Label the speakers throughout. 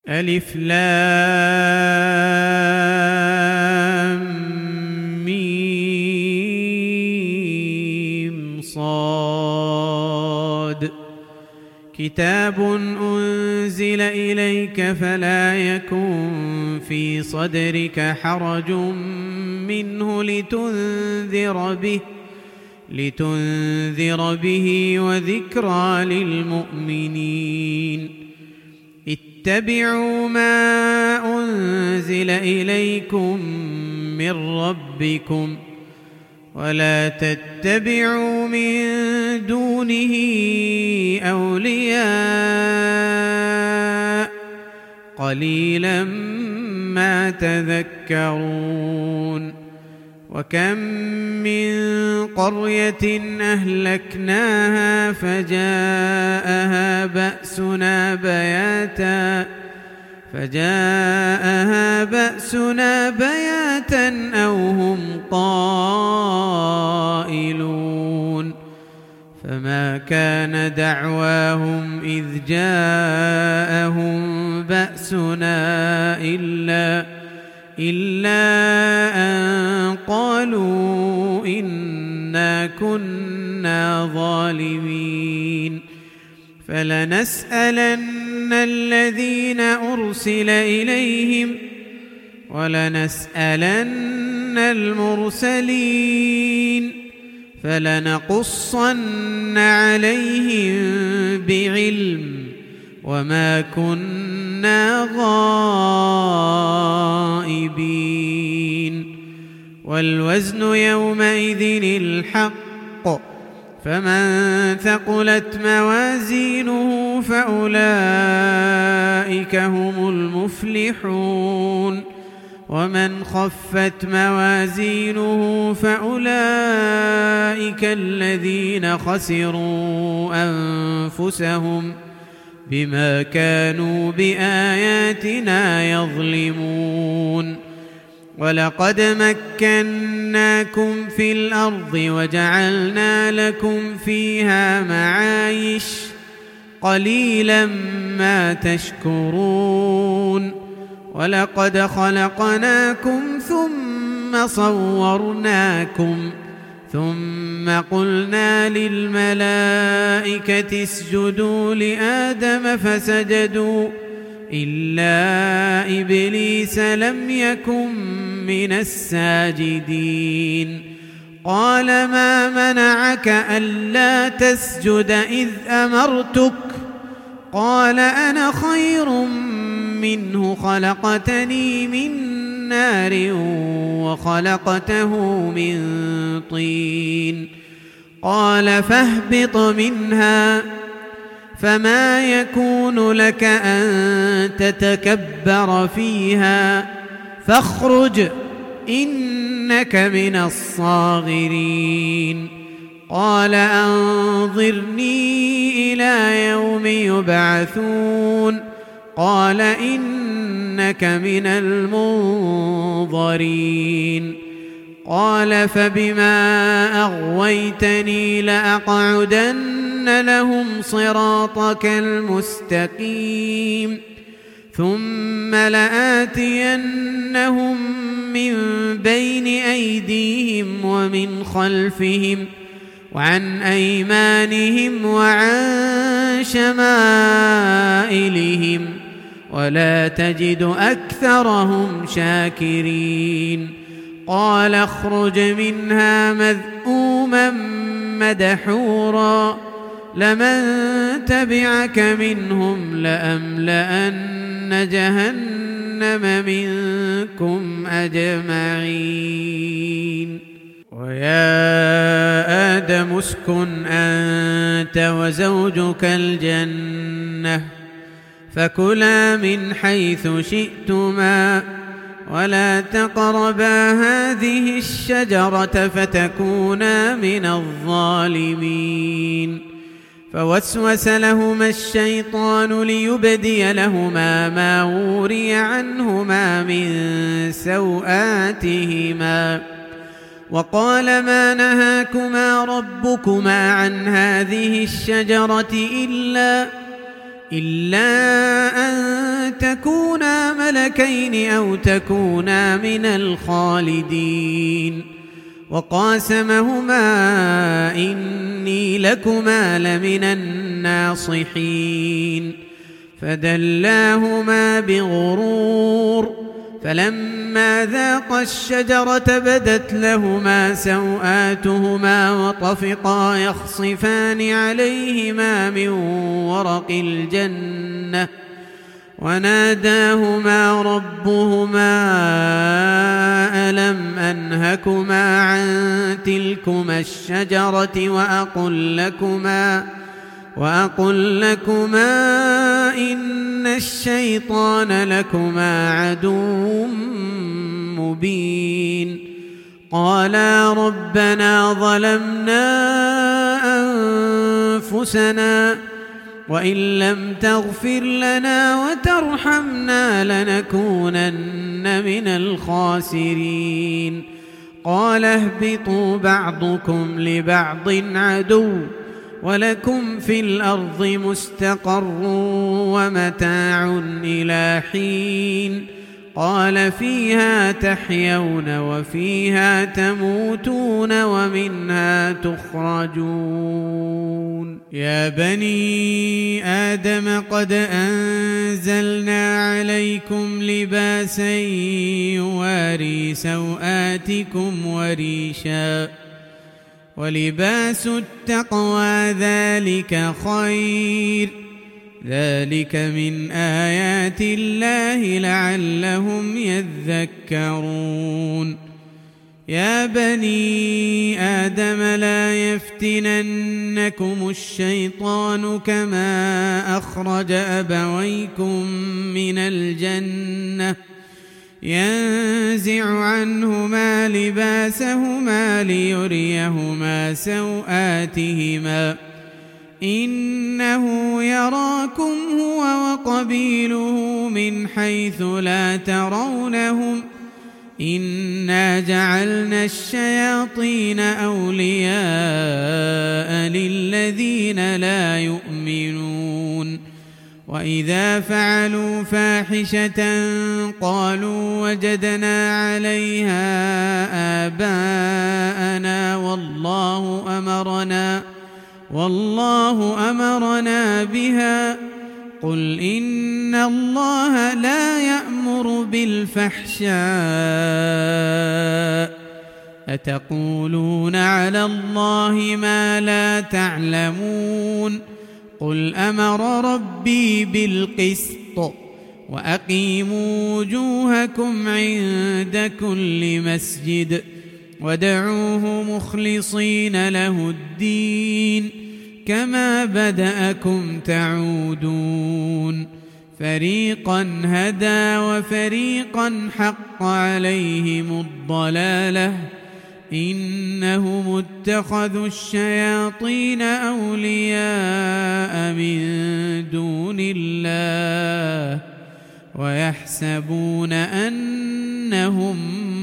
Speaker 1: ألف لام ميم صاد كتاب أنزل إليك فلا يكن في صدرك حرج منه لتنذر به وذكرى للمؤمنين اتبعوا ما أنزل إليكم من ربكم ولا تتبعوا من دونه أولياء قليلا ما تذكرون وكم من قرية أهلكناها فجاءها بأسنا بياتا أو هم قائلون فما كان دعواهم إذ جاءهم بأسنا إلا أن قالوا إنا كنا ظالمين فلنسألن الذين أرسل إليهم ولنسألن المرسلين فلنقصن عليهم بعلم وما كنا غائبين والوزن يومئذ الحق فمن ثقلت موازينه فأولئك هم المفلحون ومن خفت موازينه فأولئك الذين خسروا أنفسهم بما كانوا بآياتنا يظلمون ولقد مكناكم في الأرض وجعلنا لكم فيها معايش قليلا ما تشكرون ولقد خلقناكم ثم صورناكم ثم قلنا للملائكة اسجدوا لآدم فسجدوا إلا إبليس لم يكن من الساجدين قال ما منعك ألا تسجد إذ أمرتك قال أنا خير منه خلقتني من نار وخلقته من طين قال فاهبط منها فما يكون لك أن تتكبر فيها فاخرج إنك من الصاغرين قال أنظرني إلى يوم يبعثون قال إنك من المنظرين قال فبما أغويتني لأقعدن لهم صراطك المستقيم ثم لآتينهم من بين أيديهم ومن خلفهم وعن أيمانهم وعن شمائلهم ولا تجد أكثرهم شاكرين قال اخرج منها مذءوما مدحورا لمن تبعك منهم لأملأن جهنم منكم أجمعين ويا آدم اسكن أنت وزوجك الجنة فكلا من حيث شئتما ولا تقربا هذه الشجرة فتكونا من الظالمين فوسوس لهما الشيطان ليبدي لهما ما وري عنهما من سوآتهما وقال ما نهاكما ربكما عن هذه الشجرة إلا أن تكونا ملكين أو تكونا من الخالدين وقاسمهما إني لكما لمن الناصحين فدلاهما بغرور فلما ذاقا الشجرة بدت لهما سوآتهما وطفقا يخصفان عليهما من ورق الجنة وناداهما ربهما ألم أنهكما عن تلكما الشجرة وأقل لكما إن الشيطان لكما عدو مبين قالا ربنا ظلمنا أنفسنا وإن لم تغفر لنا وترحمنا لنكونن من الخاسرين قال اهبطوا بعضكم لبعض عدو ولكم في الأرض مستقر ومتاع إلى حين قال فيها تحيون وفيها تموتون ومنها تخرجون يا بني آدم قد أنزلنا عليكم لباسا يواري سوآتكم وريشا ولباس التقوى ذلك خير ذلك من آيات الله لعلهم يذكرون يا بني آدم لا يفتننكم الشيطان كما أخرج أبويكم من الجنة ينزع عنهما لباسهما ليريهما سوآتهما إنه يراكم هو وقبيله من حيث لا ترونهم إنا جعلنا الشياطين أولياء للذين لا يؤمنون وإذا فعلوا فاحشة قالوا وجدنا عليها آباءنا والله أمرنا بها قل إن الله لا يأمر بالفحشاء أتقولون على الله ما لا تعلمون قل أمر ربي بالقسط وأقيموا وجوهكم عند كل مسجد وادعوه مخلصين له الدين كما بدأكم تعودون فريقا هدى وفريقا حق عليهم الضلالة إنهم اتخذوا الشياطين أولياء من دون الله ويحسبون أنهم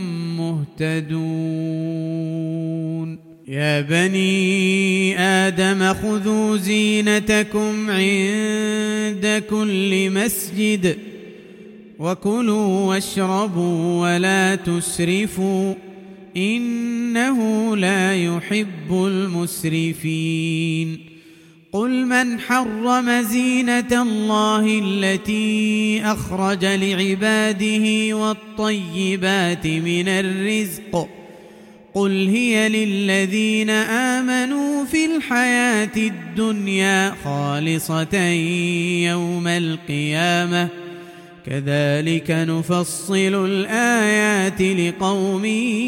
Speaker 1: مهتدون يا بني آدم خذوا زينتكم عند كل مسجد وكلوا واشربوا ولا تسرفوا إنه لا يحب المسرفين قل من حرم زينة الله التي أخرج لعباده والطيبات من الرزق قل هي للذين آمنوا في الحياة الدنيا خالصة يوم القيامة كذلك نفصل الآيات لقوم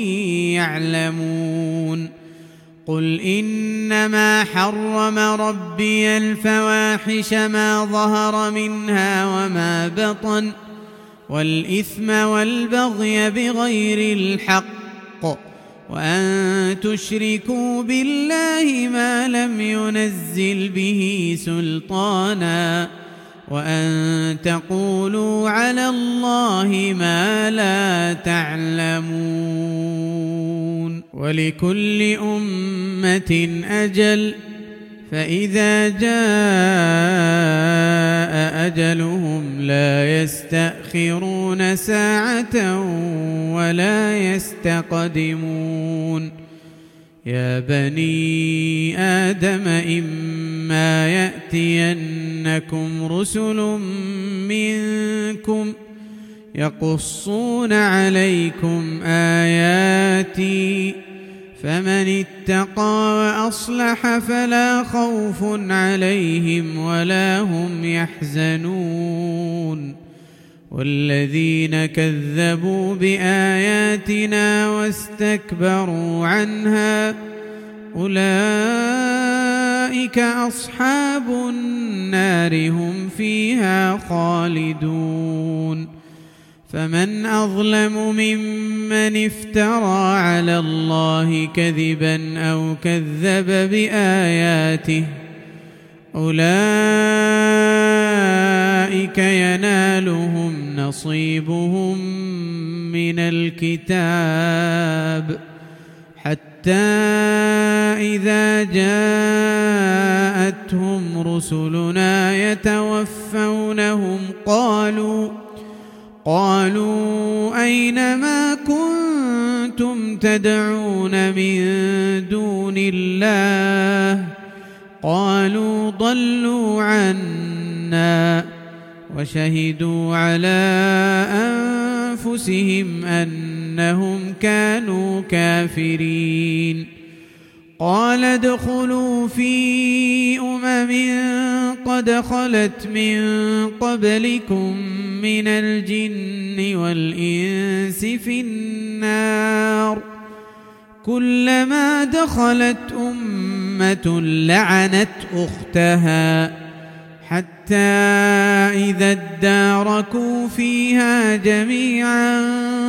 Speaker 1: يعلمون قل إنما حرم ربي الفواحش ما ظهر منها وما بطن والإثم والبغي بغير الحق وأن تشركوا بالله ما لم ينزل به سلطانا وأن تقولوا على الله ما لا تعلمون ولكل أمة أجل فإذا جاء أجلهم لا يستأخرون ساعة ولا يستقدمون يا بني آدم إما يأتينكم رسل منكم يقصون عليكم آياتي فمن اتقى وأصلح فلا خوف عليهم ولا هم يحزنون والذين كذبوا بآياتنا واستكبروا عنها أولئك أصحاب النار هم فيها خالدون فمن أظلم ممن افترى على الله كذبا أو كذب بآياته أولئك ينالهم نصيبهم من الكتاب حتى إذا جاءتهم رسلنا يتوفونهم قالوا أين ما كنتم تدعون من دون الله قالوا ضلوا عنا وشهدوا على أنفسهم أنهم كانوا كافرين قال ادخلوا في قد خلت من قبلكم من الجن والإنس في النار كلما دخلت أمة لعنت أختها حتى إذا اداركوا فيها جميعا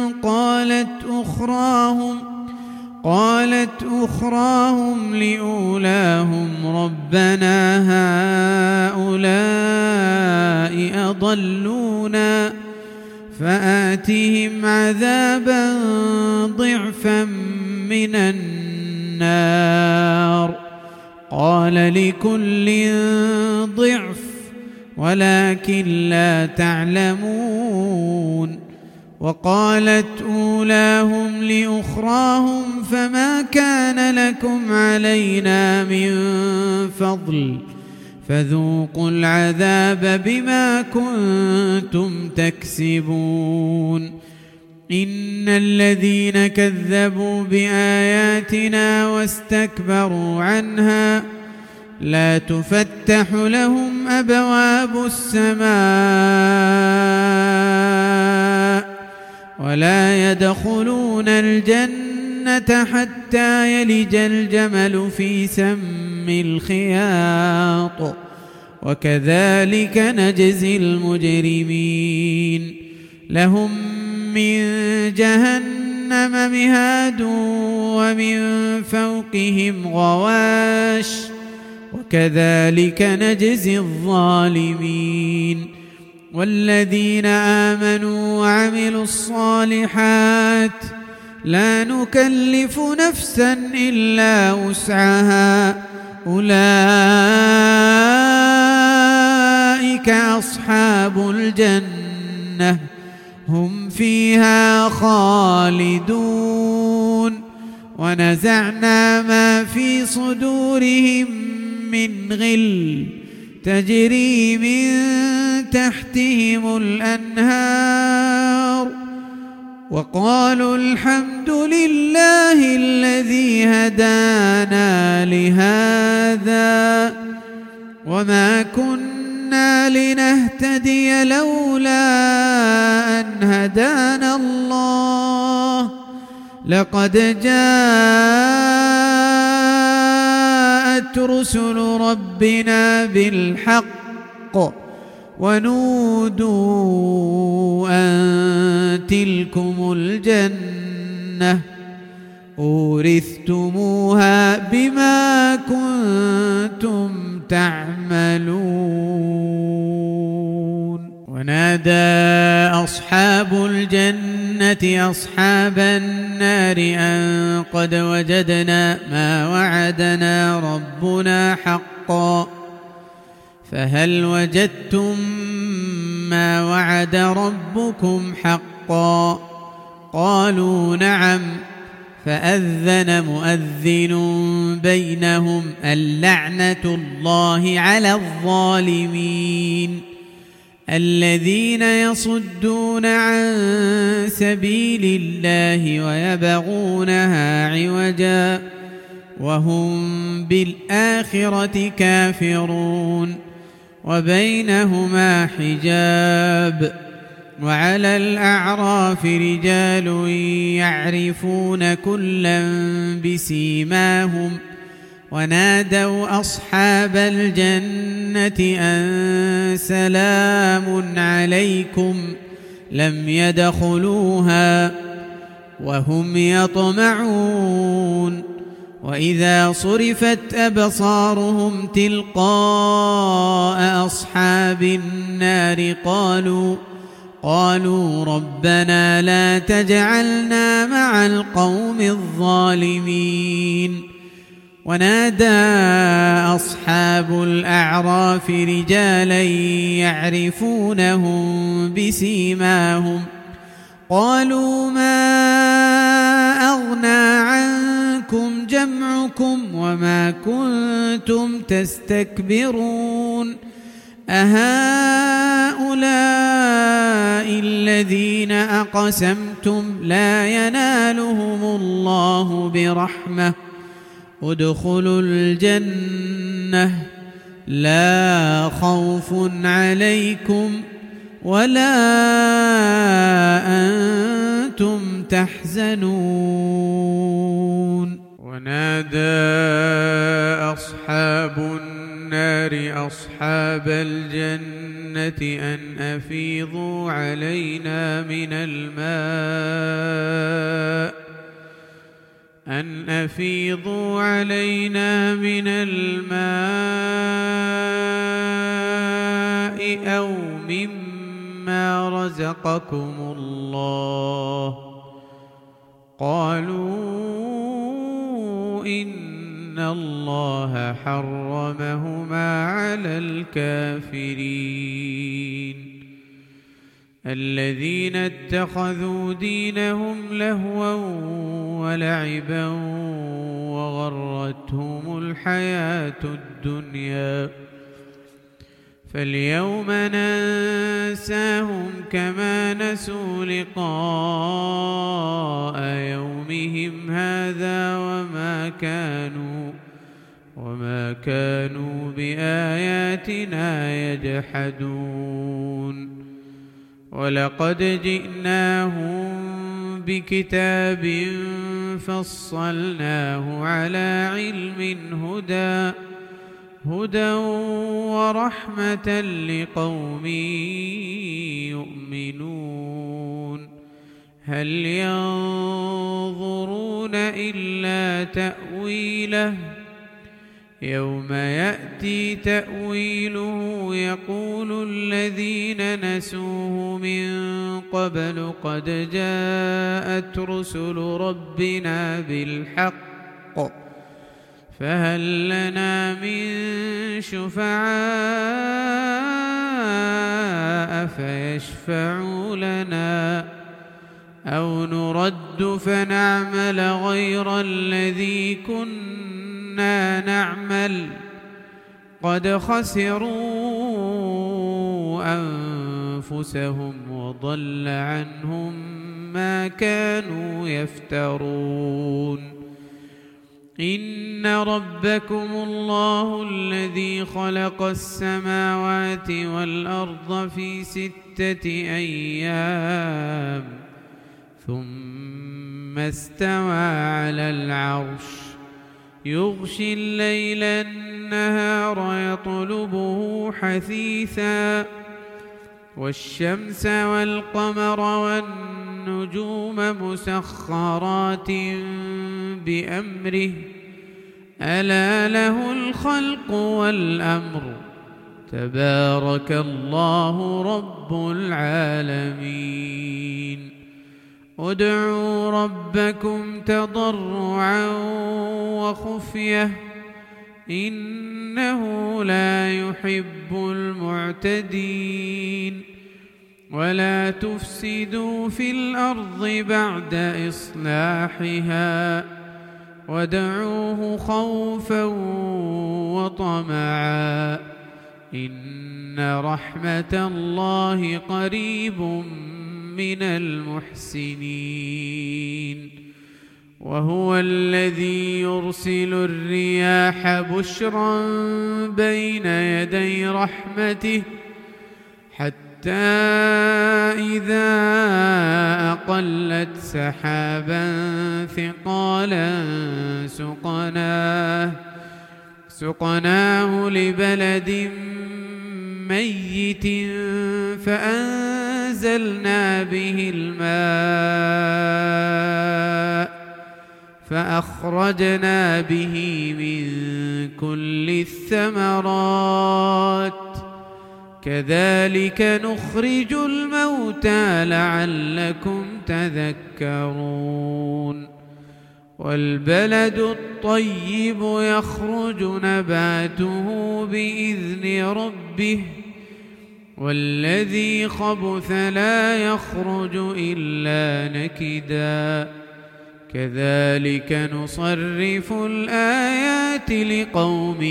Speaker 1: قالت أخراهم لأولاهم ربنا هؤلاء أضلونا فآتهم عذابا ضعفا من النار قال لكل ضعف ولكن لا تعلمون وقالت أولاهم لأخراهم فما كان لكم علينا من فضل فذوقوا العذاب بما كنتم تكسبون إن الذين كذبوا بآياتنا واستكبروا عنها لا تفتح لهم أبواب السماء ولا يدخلون الجنة حتى يلج الجمل في سم الخياط وكذلك نجزي المجرمين لهم من جهنم مهاد ومن فوقهم غواش وكذلك نجزي الظالمين والذين آمنوا وعملوا الصالحات لا نكلف نفسا إلا وسعها أولئك أصحاب الجنة هم فيها خالدون ونزعنا ما في صدورهم من غل تجري من تحتهم الأنهار وقالوا الحمد لله الذي هدانا لهذا وما كنا لنهتدي لولا أن هدانا الله لقد جاءت رسل ربنا بالحق ونودوا أن تلكم الجنة أورثتموها بما كنتم تعملون ونادى أصحاب الجنة أصحاب النار أن قد وجدنا ما وعدنا ربنا حقا فهل وجدتم ما وعد ربكم حقا قالوا نعم فأذن مؤذن بينهم اللعنة الله على الظالمين الذين يصدون عن سبيل الله ويبغونها عوجا وهم بالآخرة كافرون وبينهما حجاب وعلى الأعراف رجال يعرفون كلا بسيماهم ونادوا أصحاب الجنة أن سلام عليكم لم يدخلوها وهم يطمعون وإذا صرفت أبصارهم تلقاء أصحاب النار قالوا ربنا لا تجعلنا مع القوم الظالمين ونادى أصحاب الأعراف رجالا يعرفونهم بسيماهم قالوا ما أغنى عنكم جمعكم وما كنتم تستكبرون أهؤلاء الذين أقسمتم لا ينالهم الله برحمة ادخلوا الجنة لا خوف عليكم ولا أنتم تحزنون ونادى أصحاب النار أصحاب الجنة أن أفيضوا علينا من الماء أو مما رزقكم الله قالوا إن الله حرمهما على الكافرين الذين اتخذوا دينهم لهوا ولعبا وغرتهم الحياة الدنيا فاليوم ننساهم كما نسوا لقاء يومهم هذا وما كانوا بآياتنا يجحدون ولقد جئناهم بكتاب فصلناه على علم هدى ورحمة لقوم يؤمنون هل ينظرون إلا تأويله يوم يأتي تأويله يقول الذين نسوه من قبل قد جاءت رسل ربنا بالحق فهل لنا من شفعاء فيشفعوا لنا أو نرد فنعمل غير الذي كنا نعمل قد خسروا أنفسهم وضل عنهم ما كانوا يفترون إن ربكم الله الذي خلق السماوات والأرض في 6 أيام ثم استوى على العرش يغشي الليل النهار يطلبه حثيثا والشمس والقمر والنجوم مسخرات بأمره ألا له الخلق والأمر تبارك الله رب العالمين. ادعوا ربكم تضرعا وخفية إنه لا يحب المعتدين. ولا تفسدوا في الأرض بعد إصلاحها وادعوه خوفا وطمعا إن رحمة الله قريب من المحسنين. وهو الذي يرسل الرياح بشرا بين يدي رحمته حتى إذا أقلت سحابا ثقالا سقناه لبلد ميت فأنزلنا به الماء فأخرجنا به من كل الثمرات كذلك نخرج الموتى لعلكم تذكرون. والبلد الطيب يخرج نباته بإذن ربه والذي خبث لا يخرج إلا نكدا كذلك نصرف الآيات لقوم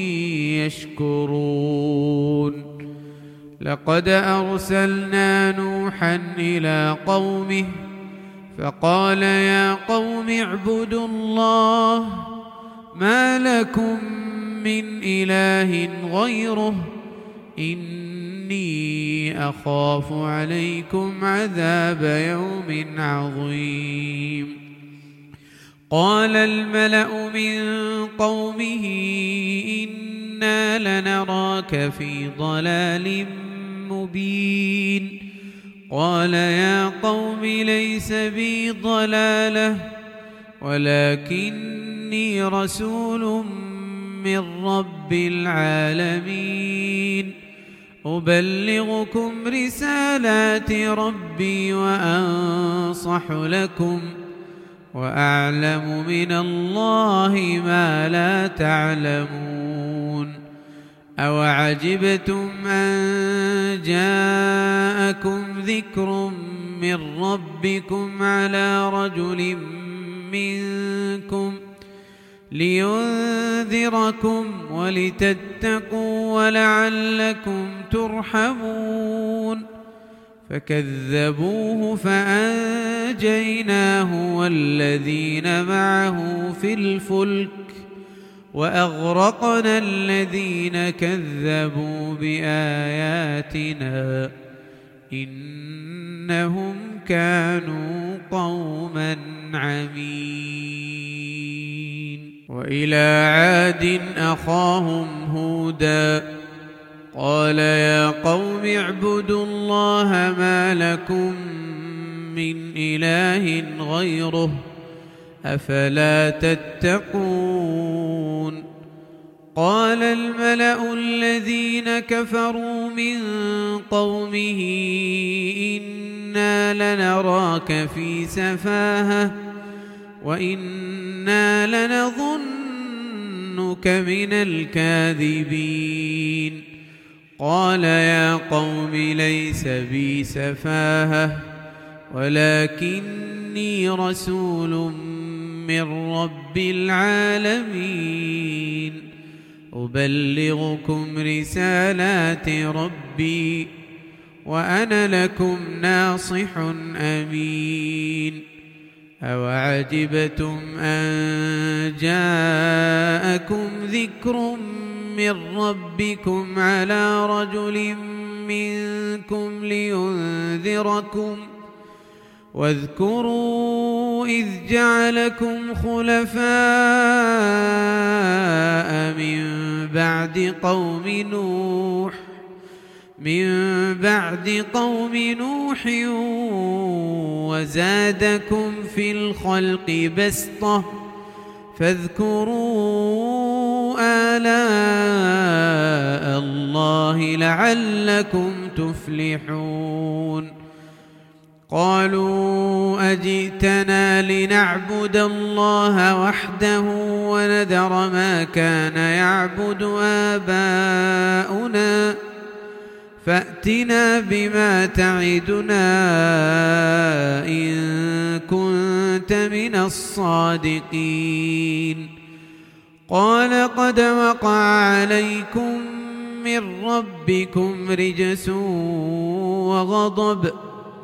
Speaker 1: يشكرون. لقد أرسلنا نوحا إلى قومه فقال يا قوم اعبدوا الله ما لكم من إله غيره إني أخاف عليكم عذاب يوم عظيم. قال الملأ من قومه إنا لنراك في ضلال مبين. قال يا قوم ليس بي ضلالة ولكني رسول من رب العالمين أبلغكم رسالات ربي وأنصح لكم وأعلم من الله ما لا تعلمون. أوعجبتم أن جاءكم ذكر من ربكم على رجل منكم لينذركم ولتتقوا ولعلكم ترحمون. فكذبوه فأنجيناه والذين معه في الفلك وأغرقنا الذين كذبوا بآياتنا إنهم كانوا قوما عمين. وإلى عاد أخاهم هودا قال يا قوم اعبدوا الله ما لكم من إله غيره أفلا تتقون. قال الملأ الذين كفروا من قومه إنا لنراك في سفاهة وإنا لنظنك من الكاذبين. قال يا قوم ليس بي سفاهة ولكني رسول من رب العالمين أبلغكم رسالات ربي وأنا لكم ناصح أمين. أوعجبتم أن جاءكم ذكر من ربكم على رجل منكم لينذركم واذكروا إذ جعلكم خلفاء من بعد قوم نوح وزادكم في الخلق بسطة فاذكروا آلاء الله لعلكم تفلحون قالوا أجئتنا لنعبد الله وحده ونذر ما كان يعبد آباؤنا فأتنا بما تعدنا إن كنت من الصادقين قال قد وقع عليكم من ربكم رجس وغضب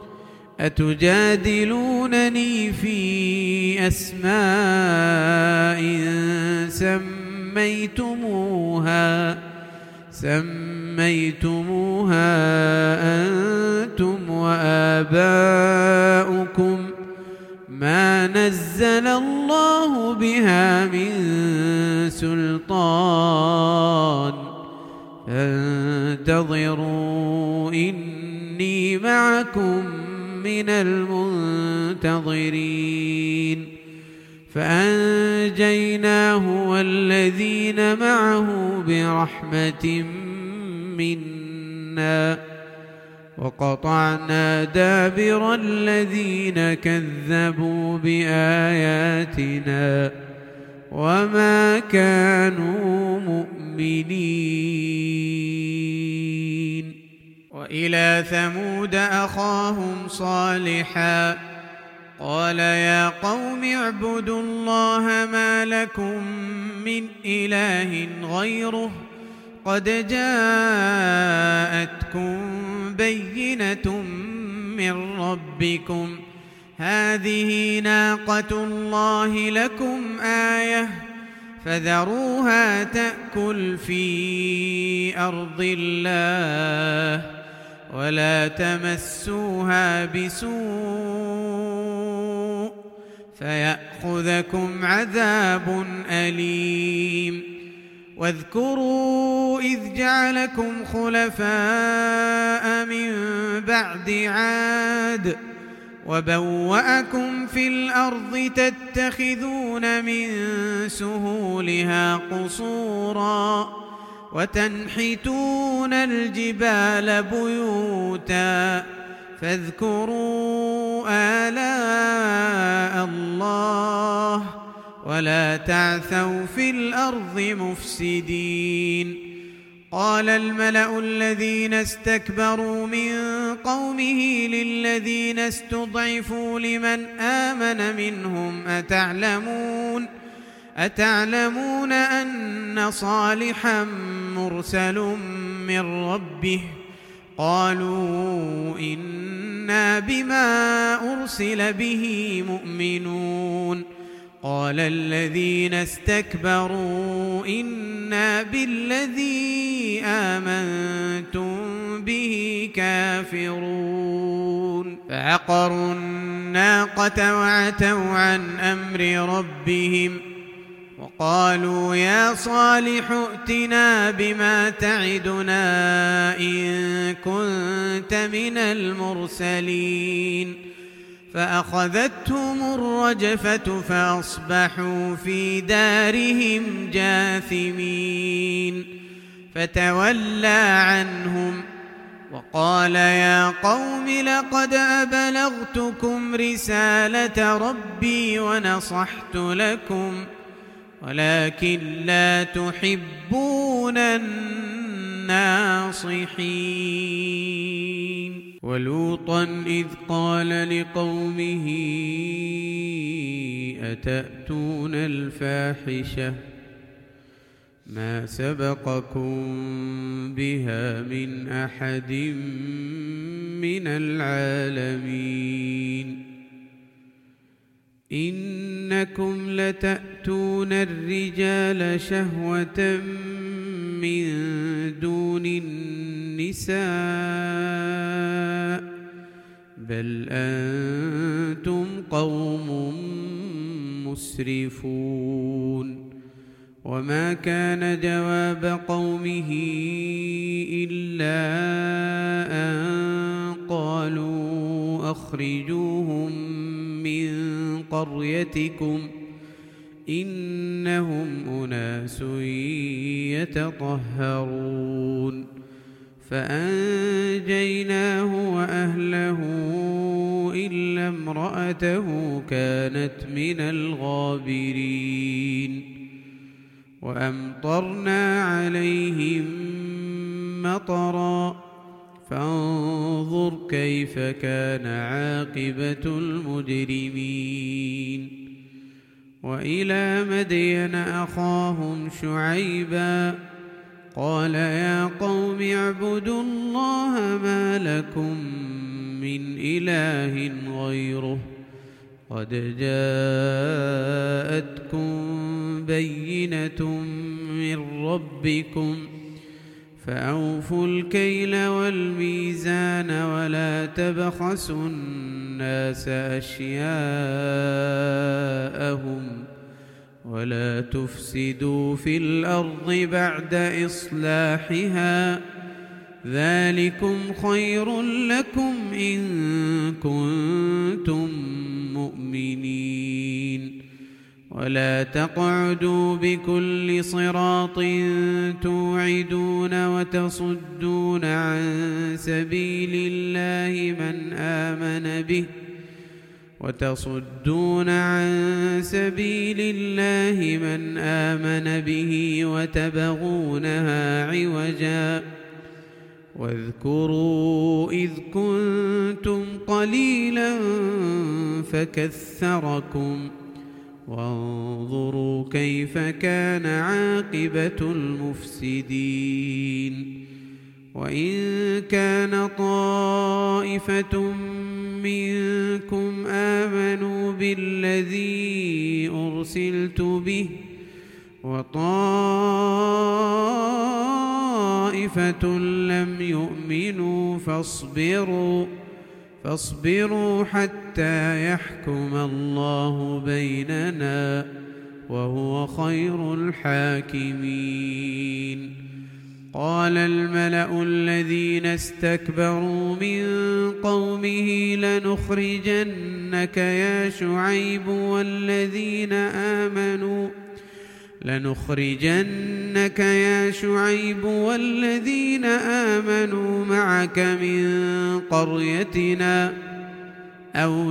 Speaker 1: أتجادلونني في أسماء سميتموها أنتم وآباؤكم ما نزل الله بها من سلطان فانتظروا إني معكم من المنتظرين فأنجيناه والذين معه برحمة منا وقطعنا دابر الذين كذبوا بآياتنا وما كانوا مؤمنين وإلى ثمود أخاهم صالحا قال يا قوم اعبدوا الله ما لكم من إله غيره قد جاءتكم بينة من ربكم هذه ناقة الله لكم آية فذروها تأكل في أرض الله ولا تمسوها بسوء فيأخذكم عذاب أليم واذكروا إذ جعلكم خلفاء من بعد عاد وبوأكم في الأرض تتخذون من سهولها قصورا وتنحتون الجبال بيوتا فاذكروا آلاء الله ولا تعثوا في الأرض مفسدين قال الملأ الذين استكبروا من قومه للذين استضعفوا لمن آمن منهم أتعلمون أن صالحا مرسل من ربه قالوا إنا بما أرسل به مؤمنون قال الذين استكبروا إنا بالذي آمنتم به كافرون فعقروا الناقة وعتوا عن أمر ربهم وقالوا يا صالح ائتنا بما تعدنا إن كنت من المرسلين فأخذتهم الرجفة فأصبحوا في دارهم جاثمين فتولى عنهم وقال يا قوم لقد أبلغتكم رسالة ربي ونصحت لكم ولكن لا تحبون الناصحين ولوطا إذ قال لقومه أتأتون الفاحشة ما سبقكم بها من أحد من العالمين إنكم لتأتون الرجال شهوة من دون النساء بل أنتم قوم مسرفون وما كان جواب قومه إلا أن قالوا أخرجوهم من قريتكم إنهم أناس يتطهرون فأنجيناه وأهله إلا امرأته كانت من الغابرين وأمطرنا عليهم مطرا فانظر كيف كان عاقبة المجرمين وإلى مدين أخاهم شعيبا قال يا قوم اعبدوا الله ما لكم من إله غيره قد جاءتكم بينة من ربكم فأوفوا الكيل والميزان ولا تبخسوا الناس أشياءهم ولا تفسدوا في الأرض بعد إصلاحها ذلكم خير لكم إن كنتم مؤمنين ولا تقعدوا بكل صراط توعدون وتصدون عن سبيل الله من آمن به وتبغونها عوجا واذكروا إذ كنتم قليلا فكثركم وانظروا كيف كان عاقبة المفسدين وإن كان طائفة منكم آمنوا بالذي أرسلت به وطائفة لم يؤمنوا فاصبروا حتى يحكم الله بيننا وهو خير الحاكمين قال الملأ الذين استكبروا من قومه لنخرجنك يا شعيب والذين آمنوا معك من قريتنا أو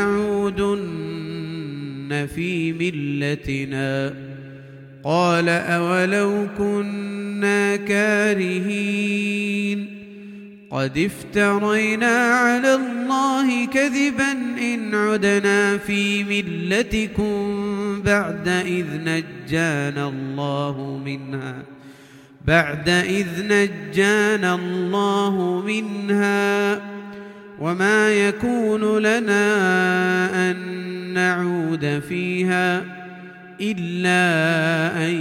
Speaker 1: لتعودن في ملتنا قال أولو كنا كارهين قد افترينا على الله كذبا إن عدنا في ملتكم بعد إذ نجانا الله منها وما يكون لنا أن نعود فيها إلا أن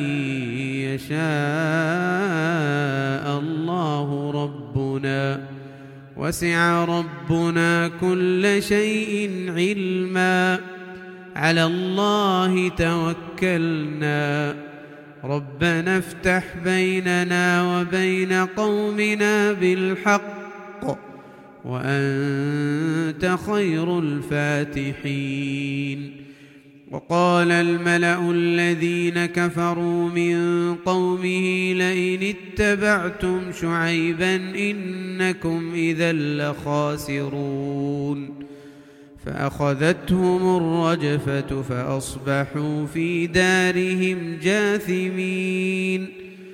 Speaker 1: يشاء الله ربنا وسع ربنا كل شيء علما على الله توكلنا ربنا افتح بيننا وبين قومنا بالحق وأنت خير الفاتحين وقال الملأ الذين كفروا من قومه لئن اتبعتم شعيبا إنكم إذا لخاسرون فأخذتهم الرجفة فأصبحوا في دارهم جاثمين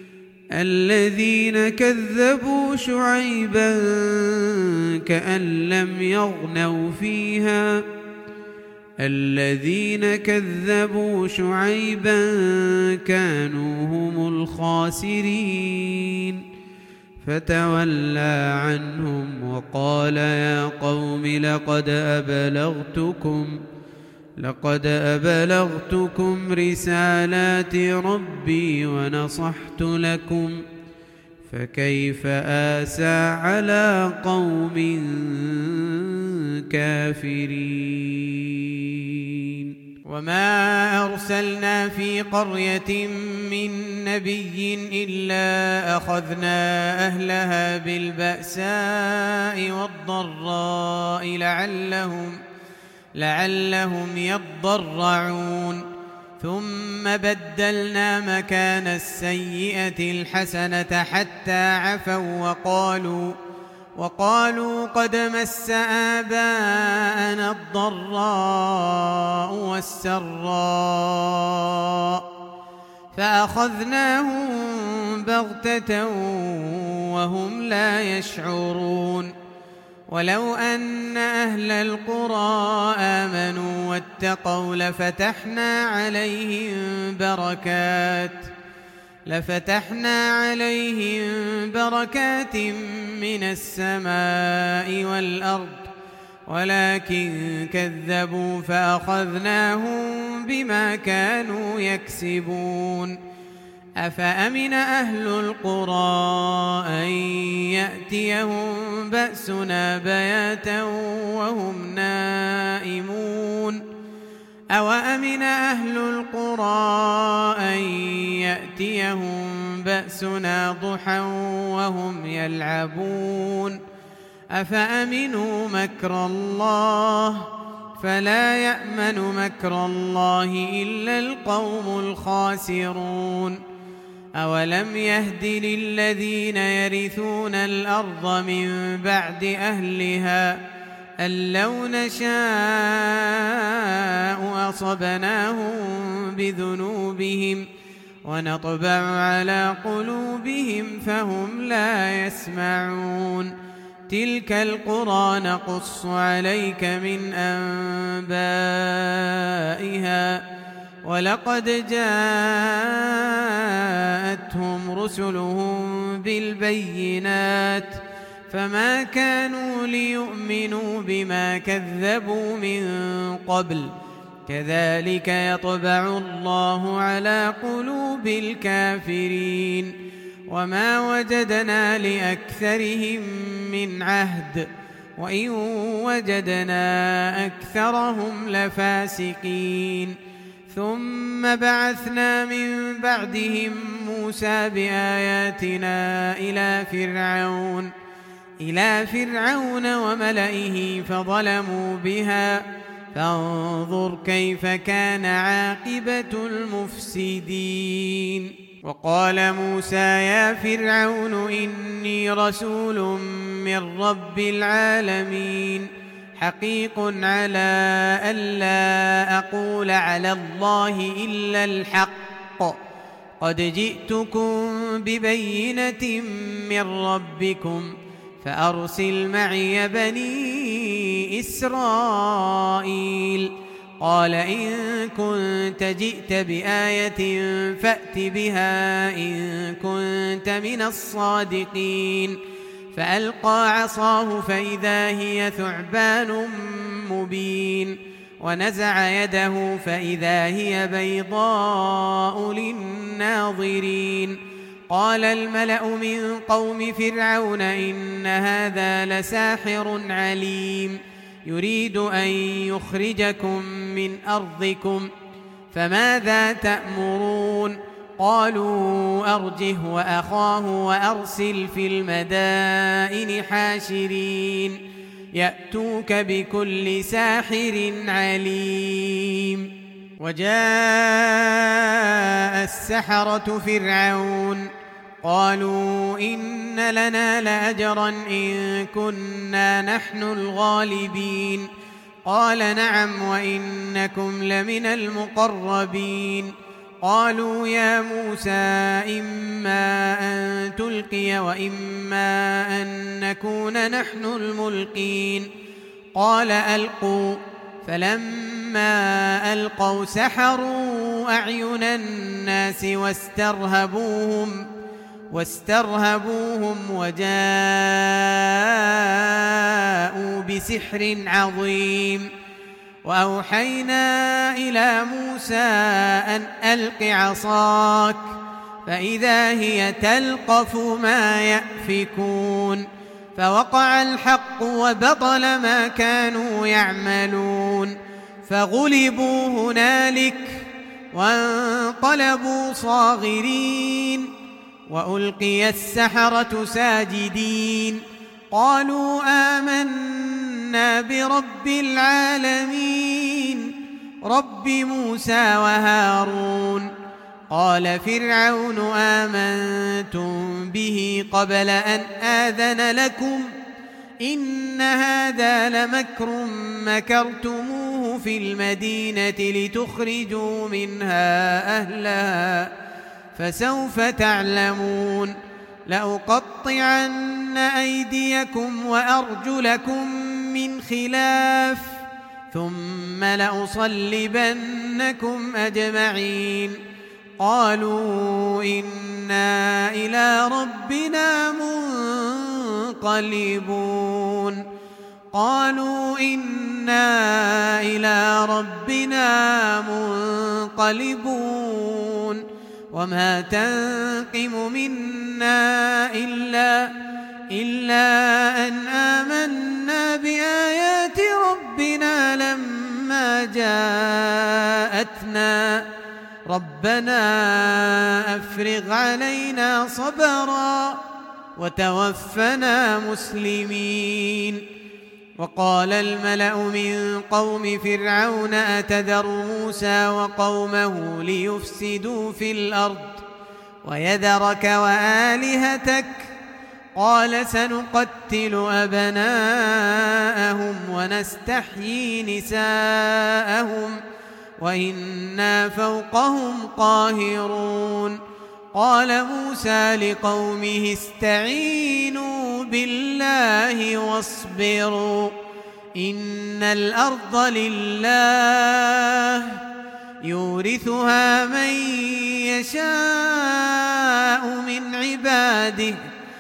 Speaker 1: الذين كذبوا شعيبا كأن لم يغنوا فيها الذين كذبوا شعيبا كانوا هم الخاسرين فتولى عنهم وقال يا قوم لقد أبلغتكم رسالات ربي ونصحت لكم فكيف آسى على قوم كافرين وما أرسلنا في قرية من نبي إلا أخذنا أهلها بالبأساء والضراء لعلهم يضرعون ثم بدلنا مكان السيئة الحسنة حتى عفوا وقالوا قد مس آباءنا الضراء والسراء فأخذناهم بغتة وهم لا يشعرون. ولو أن أهل القرى آمنوا واتقوا لفتحنا عليهم بركات من السماء والأرض ولكن كذبوا فأخذناهم بما كانوا يكسبون. أفأمن أهل القرى أن يأتيهم بأسنا بياتا وهم نائمون أوأمن أهل القرى أن يأتيهم بأسنا ضحى وهم يلعبون أفأمنوا مكر الله فلا يأمن مكر الله إلا القوم الخاسرون. أولم يهد للذين يرثون الأرض من بعد أهلها أن لو نشاء أصبناهم بذنوبهم ونطبع على قلوبهم فهم لا يسمعون. تلك القرى نقص عليك من أنبائها ولقد جاءتهم رسلهم بالبينات فما كانوا ليؤمنوا بما كذبوا من قبل كذلك يطبع الله على قلوب الكافرين. وما وجدنا لأكثرهم من عهد وإن وجدنا أكثرهم لفاسقين. ثم بعثنا من بعدهم موسى بآياتنا إلى فرعون وملئه فظلموا بها فانظر كيف كان عاقبة المفسدين. وقال موسى يا فرعون إني رسول من رب العالمين حقيق على ألا أقول على الله إلا الحق قد جئتكم ببينة من ربكم فأرسل معي بني إسرائيل. قال إن كنت جئت بآية فأت بها إن كنت من الصادقين. فألقى عصاه فإذا هي ثعبان مبين ونزع يده فإذا هي بيضاء للناظرين. قال الملأ من قوم فرعون إن هذا لساحر عليم يريد أن يخرجكم من أرضكم فماذا تأمرون؟ قالوا أرجه وأخاه وأرسل في المدائن حاشرين يأتوك بكل ساحر عليم. وجاء السحرة فرعون قالوا إن لنا لأجرا إن كنا نحن الغالبين. قال نعم وإنكم لمن المقربين. قالوا يا موسى إما أن تلقي وإما أن نكون نحن الملقين. قال ألقوا فلما ألقوا سحروا أعين الناس واسترهبوهم وجاءوا بسحر عظيم. وأوحينا إلى موسى أن ألق عصاك فإذا هي تلقف ما يأفكون. فوقع الحق وبطل ما كانوا يعملون فغلبوا هنالك وانقلبوا صاغرين وألقي السحرة ساجدين قالوا آمنا برب العالمين رب موسى وهارون. قال فرعون آمنتم به قبل أن آذن لكم إن هذا لمكر مكرتموه في المدينة لتخرجوا منها أهلها فسوف تعلمون. لأقطعن أيديكم وأرجلكم من خلاف ثم لأصلبنكم أجمعين. قالوا إنا إلى ربنا منقلبون وما تنقم منا إلا أن آمنا بآيات ربنا لما جاءتنا ربنا أفرغ علينا صبرا وتوفنا مسلمين. وقال الملأ من قوم فرعون أتذر موسى وقومه ليفسدوا في الأرض ويذرك وآلهتك قال سنقتل أبناءهم ونستحيي نساءهم وإنا فوقهم قاهرون. قال موسى لقومه استعينوا بالله واصبروا إن الأرض لله يورثها من يشاء من عباده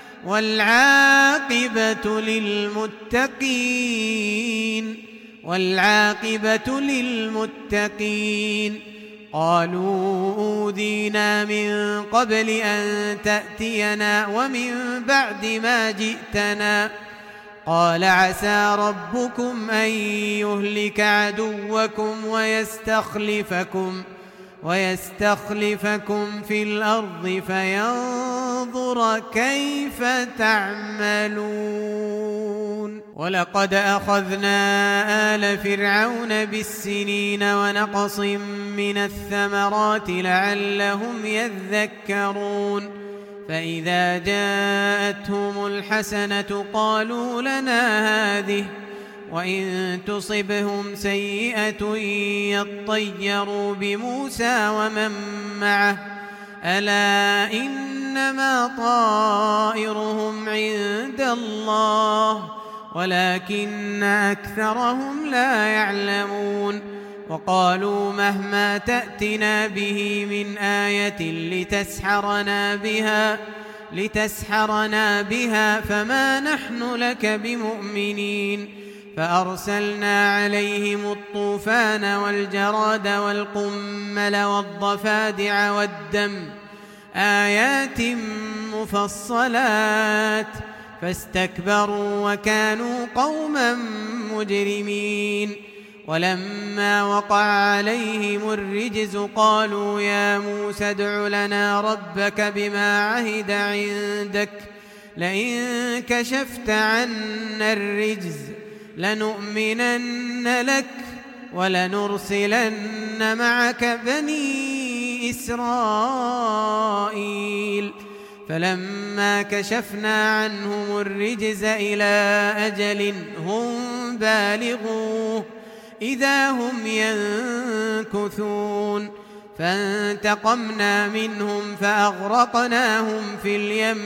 Speaker 1: والعاقبة للمتقين. قالوا أوذينا من قبل أن تأتينا ومن بعد ما جئتنا. قال عسى ربكم أن يهلك عدوكم ويستخلفكم في الأرض فينظر كيف تعملون. ولقد أخذنا آل فرعون بالسنين ونقص من الثمرات لعلهم يذكرون. فإذا جاءتهم الحسنة قالوا لنا هذه وإن تصبهم سيئة يطيروا بموسى ومن معه ألا إنما طائرهم عند الله ولكن أكثرهم لا يعلمون. وقالوا مهما تأتنا به من آية لتسحرنا بها فما نحن لك بمؤمنين. فأرسلنا عليهم الطوفان والجراد والقمل والضفادع والدم آيات مفصلات فاستكبروا وكانوا قوما مجرمين. ولما وقع عليهم الرجز قالوا يا موسى ادع لنا ربك بما عهد عندك لئن كشفت عنا الرجز لنؤمنن لك ولنرسلن معك بني إسرائيل. فلما كشفنا عنهم الرجز إلى أجل هم بالغوه إذا هم ينكثون. فانتقمنا منهم فأغرقناهم في اليم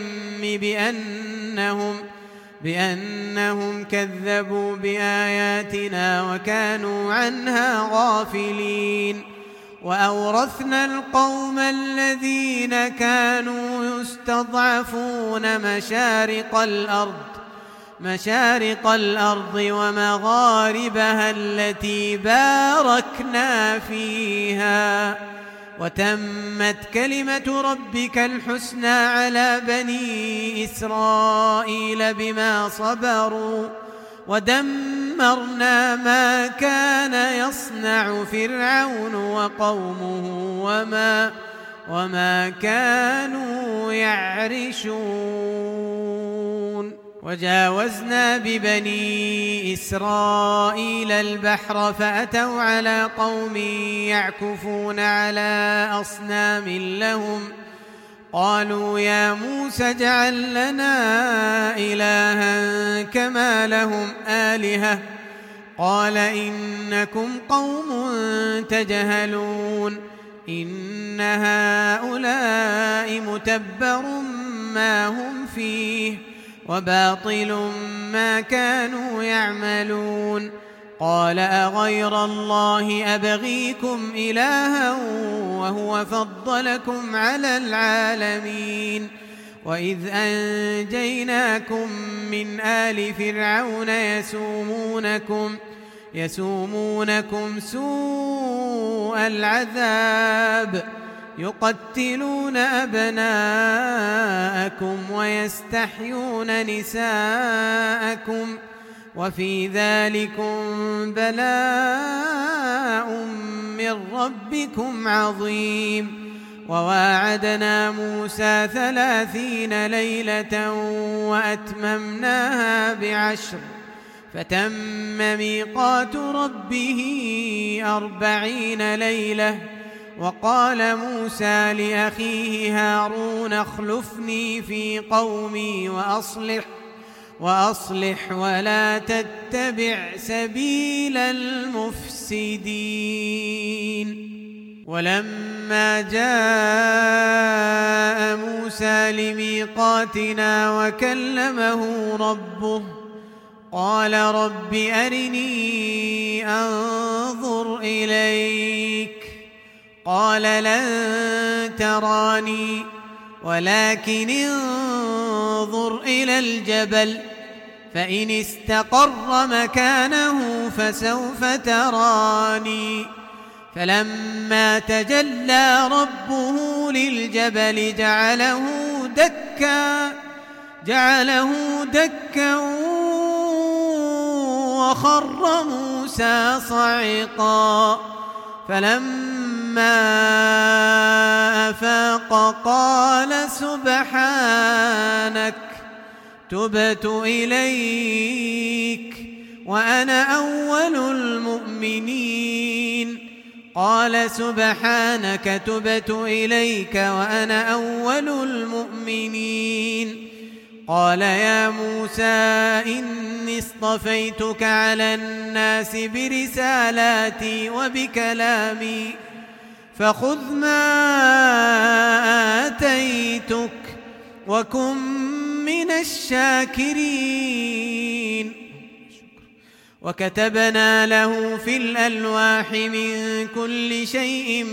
Speaker 1: بأنهم كذبوا بآياتنا وكانوا عنها غافلين. وأورثنا القوم الذين كانوا يستضعفون مشارق الأرض ومغاربها التي باركنا فيها وتمت كلمة ربك الحسنى على بني إسرائيل بما صبروا ودمرنا ما كان يصنع فرعون وقومه وما كانوا يعرشون. وجاوزنا ببني إسرائيل البحر فأتوا على قوم يعكفون على أصنام لهم قالوا يا موسى اجعل لنا إلها كما لهم آلهة قال إنكم قوم تجهلون إن هؤلاء متبر ما هم فيه وباطل ما كانوا يعملون قال أغير الله أبغيكم إلها وهو فضلكم على العالمين وإذ أنجيناكم من آل فرعون يسومونكم سوء العذاب يقتلون أبناءكم ويستحيون نساءكم وفي ذلكم بلاء من ربكم عظيم وواعدنا موسى 30 ليلة وأتممناها ب10 فتم ميقات ربه 40 ليلة وقال موسى لأخيه هارون اخلفني في قومي وأصلح ولا تتبع سبيل المفسدين ولما جاء موسى لميقاتنا وكلمه ربه قال رب أرني أنظر إليك قال لن تراني ولكن انظر إلى الجبل فإن استقر مكانه فسوف تراني فلما تجلى ربه للجبل جعله دكا وخر موسى صعقا فلما أفاق قال سبحانك تبت إليك وأنا أول المؤمنين قال سبحانك تبت إليك وأنا أول المؤمنين قال يا موسى إني اصطفيتك على الناس برسالاتي وبكلامي فخذ ما آتيتك وكن من الشاكرين وكتبنا له في الألواح من كل شيء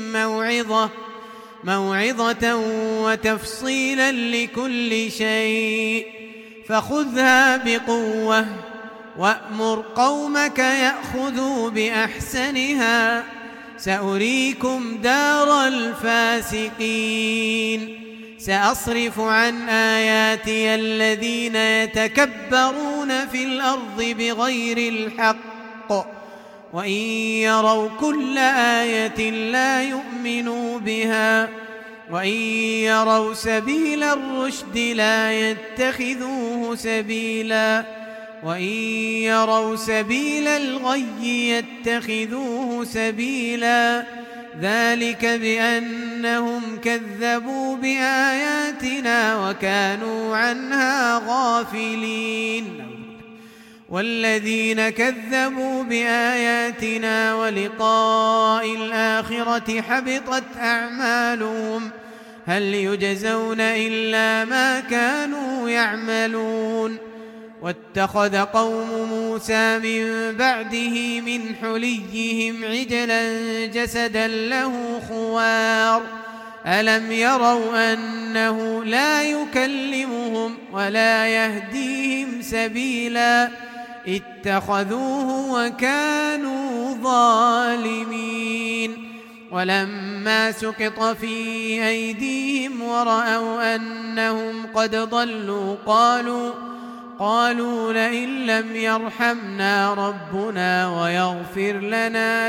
Speaker 1: موعظة وتفصيلا لكل شيء فخذها بقوة وأمر قومك يأخذوا بأحسنها سأريكم دار الفاسقين سأصرف عن آياتي الذين يتكبرون في الأرض بغير الحق وإن يروا كل آية لا يؤمنوا بها وإن يروا سبيل الرشد لا يتخذوه سبيلا وإن يروا سبيل الغي يتخذوه سبيلا ذلك بأنهم كذبوا بآياتنا وكانوا عنها غافلين والذين كذبوا بآياتنا ولقاء الآخرة حبطت أعمالهم هل يجزون إلا ما كانوا يعملون واتخذ قوم موسى من بعده من حليهم عجلا جسدا له خوار ألم يروا أنه لا يكلمهم ولا يهديهم سبيلا اتخذوه وكانوا ظالمين ولما سقط في أيديهم ورأوا أنهم قد ضلوا قالوا لئن لم يرحمنا ربنا ويغفر لنا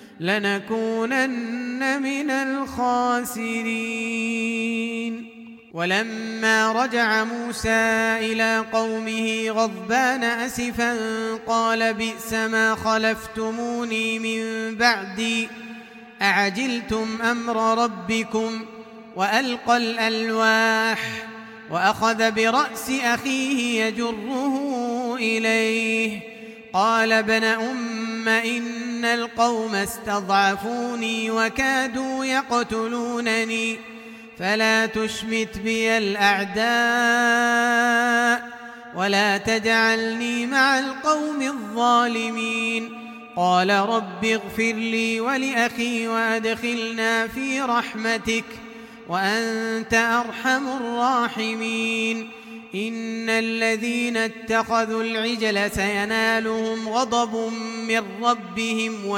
Speaker 1: لنكونن من الخاسرين ولما رجع موسى إلى قومه غضبان أسفا قال بئس ما خلفتموني من بعدي أعجلتم أمر ربكم وألقى الألواح وأخذ برأس أخيه يجره إليه قال ابن أم إن القوم استضعفوني وكادوا يقتلونني فلا تشمت بي الأعداء ولا تجعلني مع القوم الظالمين قال رب اغفر لي ولأخي وأدخلنا في رحمتك وأنت أرحم الراحمين إن الذين اتخذوا العجل سينالهم غضب من ربهم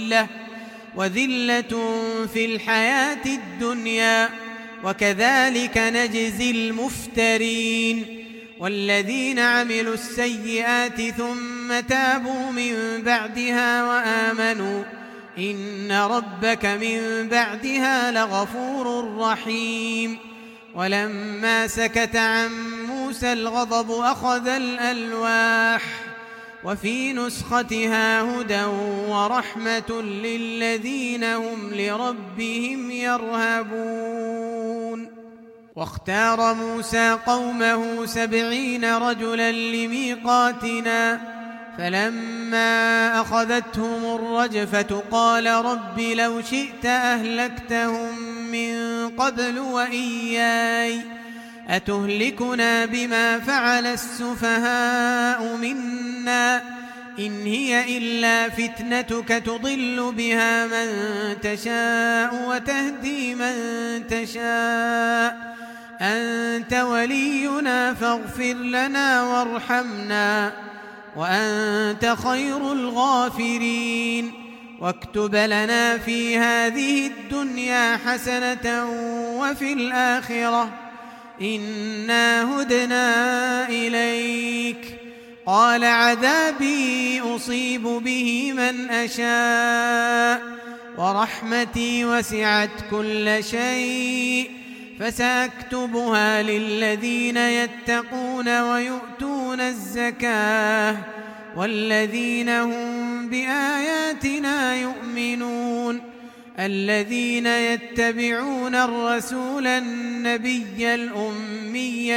Speaker 1: وذلة في الحياة الدنيا وكذلك نجزي المفترين والذين عملوا السيئات ثم تابوا من بعدها وآمنوا إن ربك من بعدها لغفور رحيم ولما سكت عن موسى الغضب أخذ الألواح وفي نسختها هدى ورحمة للذين هم لربهم يرهبون واختار موسى قومه 70 رجلا لميقاتنا فلما أخذتهم الرجفة قال رب لو شئت أهلكتهم من قبل وإياي أتهلكنا بما فعل السفهاء منا إن هي إلا فتنتك تضل بها من تشاء وتهدي من تشاء أنت ولينا فاغفر لنا وارحمنا وأنت خير الغافرين واكتب لنا في هذه الدنيا حسنة وفي الآخرة إنا هدنا إليك قال عذابي أصيب به من أشاء ورحمتي وسعت كل شيء فسأكتبها للذين يتقون ويؤتون الزكاة والذين هم بآياتنا يؤمنون الذين يتبعون الرسول النبي الأمي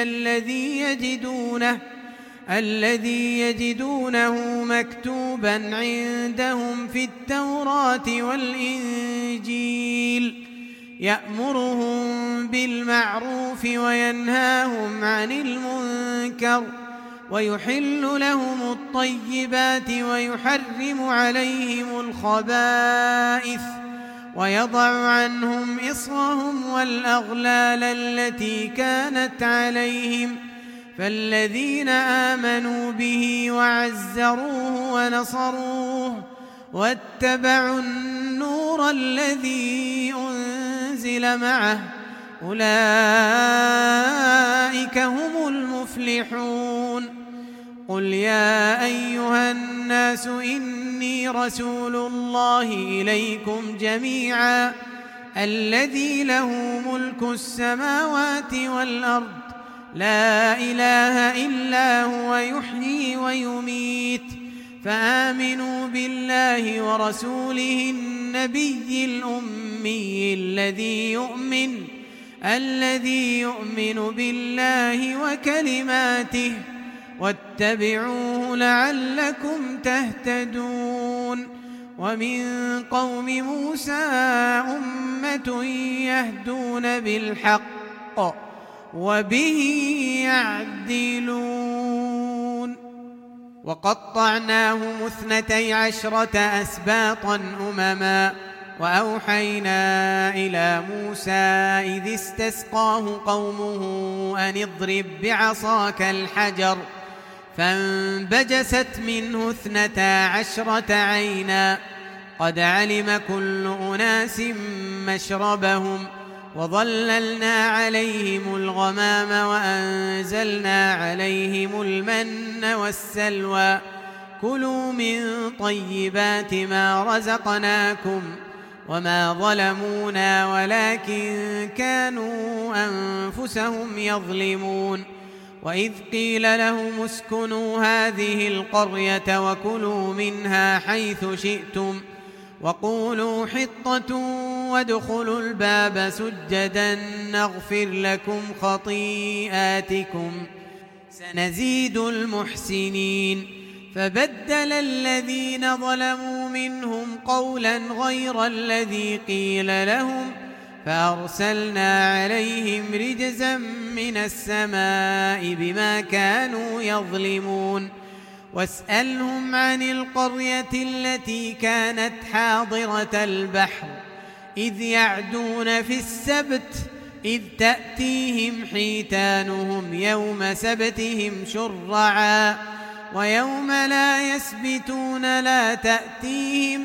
Speaker 1: الذي يجدونه مكتوبا عندهم في التوراة والإنجيل يأمرهم بالمعروف وينهاهم عن المنكر ويحل لهم الطيبات ويحرم عليهم الخبائث ويضع عنهم إصرهم والأغلال التي كانت عليهم فالذين آمنوا به وعزروه ونصروه واتبعوا النور الذي أنزل معه أولئك هم المفلحون قل يا أيها الناس إني رسول الله إليكم جميعا الذي له ملك السماوات والأرض لا إله إلا هو يحيي ويميت فآمنوا بالله ورسوله النبي الأمي الذي يؤمن بالله وكلماته واتبعوه لعلكم تهتدون ومن قوم موسى أمة يهدون بالحق وبه يعدلون وقطعناهم 12 أسباطا أمما وأوحينا إلى موسى إذ استسقاه قومه أن اضرب بعصاك الحجر فانبجست منه 12 عينا قد علم كل أناس مشربهم وظللنا عليهم الغمام وأنزلنا عليهم المن والسلوى كلوا من طيبات ما رزقناكم وما ظلمونا ولكن كانوا أنفسهم يظلمون. وإذ قيل لهم اسكنوا هذه القرية وكلوا منها حيث شئتم وقولوا حطة وادخلوا الباب سجدا نغفر لكم خطيئاتكم سنزيد المحسنين. فبدل الذين ظلموا منهم قولا غير الذي قيل لهم فأرسلنا عليهم رجزا من السماء بما كانوا يظلمون. واسألهم عن القرية التي كانت حاضرة البحر إذ يعدون في السبت إذ تأتيهم حيتانهم يوم سبتهم شرعا ويوم لا يسبتون لا تأتيهم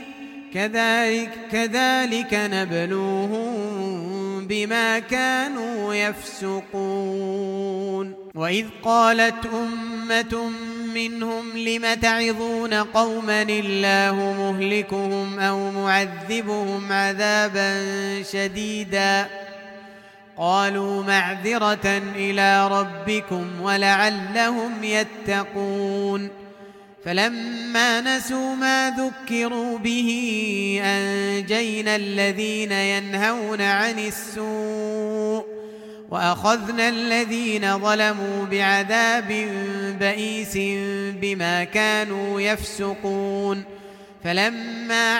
Speaker 1: كذلك نبلوهم بما كانوا يفسقون. وإذ قالت أمة منهم لم تعظون قوما الله مهلكهم أو معذبهم عذابا شديدا قالوا معذرة إلى ربكم ولعلهم يتقون. فلما نسوا ما ذكروا به أنجينا الذين ينهون عن السوء وأخذنا الذين ظلموا بعذاب بئيس بما كانوا يفسقون. فلما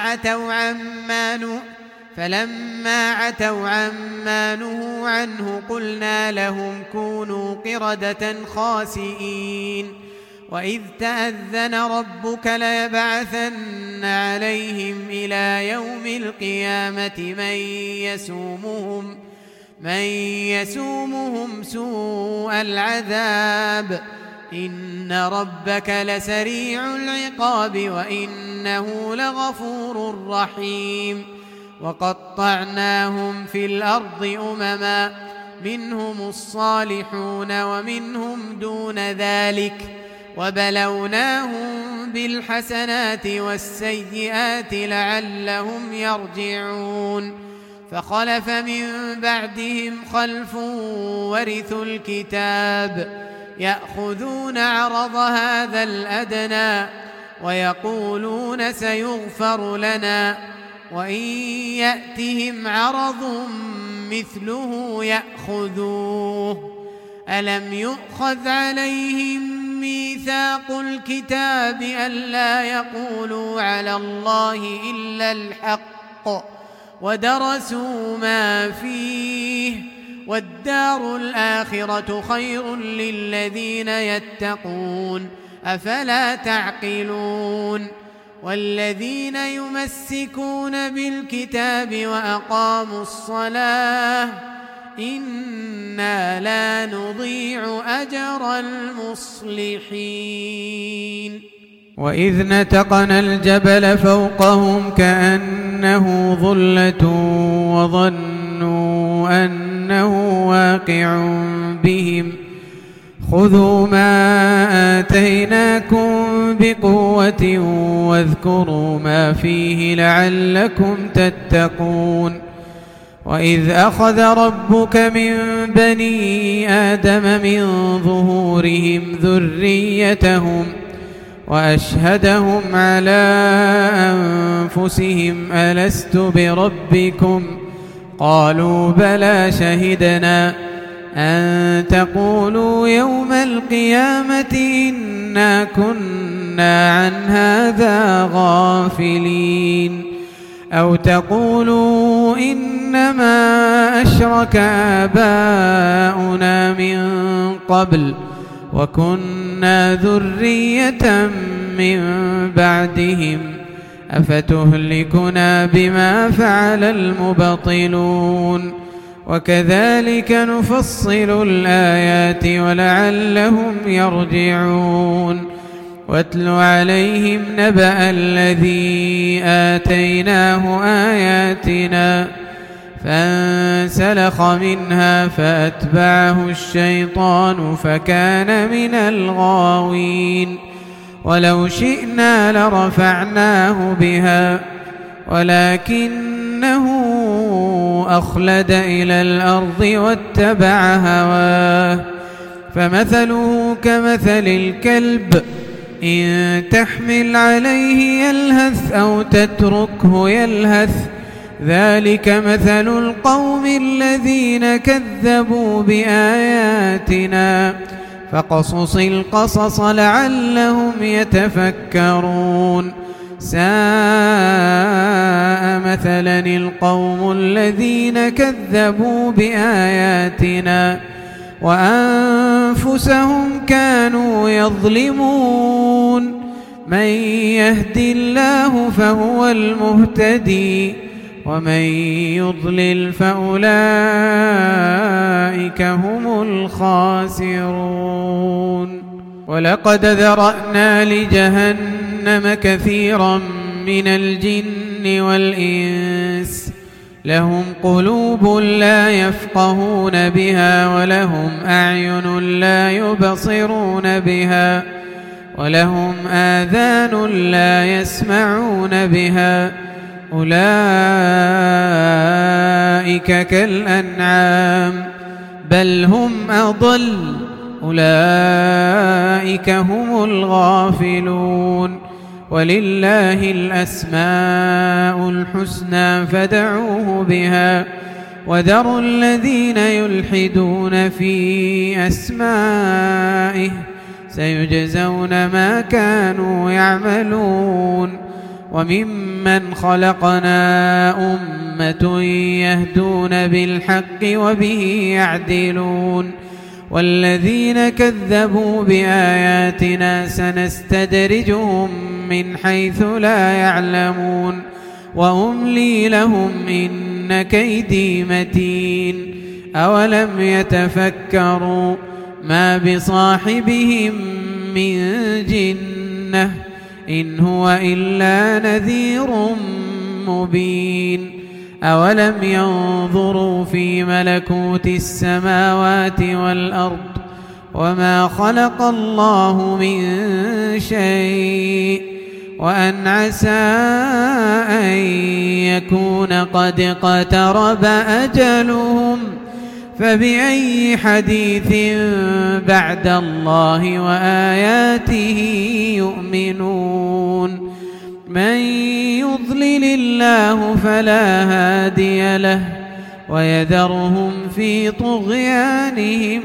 Speaker 1: عتوا عما نهوا عنه قلنا لهم كونوا قردة خاسئين. وإذ تأذن ربك ليبعثن عليهم إلى يوم القيامة من يسومهم سوء العذاب إن ربك لسريع العقاب وإنه لغفور رحيم. وقطعناهم في الأرض أمما منهم الصالحون ومنهم دون ذلك وبلوناهم بالحسنات والسيئات لعلهم يرجعون. فخلف من بعدهم خلف ورثوا الكتاب يأخذون عرض هذا الأدنى ويقولون سيغفر لنا وإن يأتهم عرض مثله يأخذوه. ألم يؤخذ عليهم ميثاق الكتاب ألا يقولوا على الله إلا الحق ودرسوا ما فيه والدار الآخرة خير للذين يتقون أفلا تعقلون. والذين يمسكون بالكتاب وأقاموا الصلاة إنا لا نضيع أجر المصلحين. وإذ نتقنا الجبل فوقهم كأنه ظلة وظنوا أنه واقع بهم خذوا ما آتيناكم بقوة واذكروا ما فيه لعلكم تتقون. وإذ أخذ ربك من بني آدم من ظهورهم ذريتهم وأشهدهم على أنفسهم ألست بربكم قالوا بلى شهدنا أن تقولوا يوم القيامة إنا كنا عن هذا غافلين أو تقولوا إنما أشرك آباؤنا من قبل وكنا ذرية من بعدهم أفتهلكنا بما فعل المبطلون وكذلك نفصل الآيات ولعلهم يرجعون. واتل عليهم نبأ الذي آتيناه آياتنا فانسلخ منها فأتبعه الشيطان فكان من الغاوين. ولو شئنا لرفعناه بها ولكنه إنه أخلد إلى الأرض واتبع هواه فمثله كمثل الكلب إن تحمل عليه يلهث أو تتركه يلهث ذلك مثل القوم الذين كذبوا بآياتنا فقصص القصص لعلهم يتفكرون ساء مثلا القوم الذين كذبوا بآياتنا وأنفسهم كانوا يظلمون من يهد الله فهو المهتدي ومن يضلل فأولئك هم الخاسرون ولقد ذرأنا لجهنم كثيرا من الجن والإنس لهم قلوب لا يفقهون بها ولهم أعين لا يبصرون بها ولهم آذان لا يسمعون بها أولئك كالأنعام بل هم أضل أولئك هم الغافلون ولله الأسماء الحسنى فادعوه بها وذروا الذين يلحدون في أسمائه سيجزون ما كانوا يعملون وممن خلقنا أمة يهدون بالحق وبه يعدلون والذين كذبوا بآياتنا سنستدرجهم من حيث لا يعلمون وأملي لهم إن كيدي متين أولم يتفكروا ما بصاحبهم من جنة إن هو إلا نذير مبين أولم ينظروا في ملكوت السماوات والأرض وما خلق الله من شيء وأن عسى أن يكون قد اقترب أجلهم فبأي حديث بعد الله وآياته يؤمنون من يضلل الله فلا هادي له ويذرهم في طغيانهم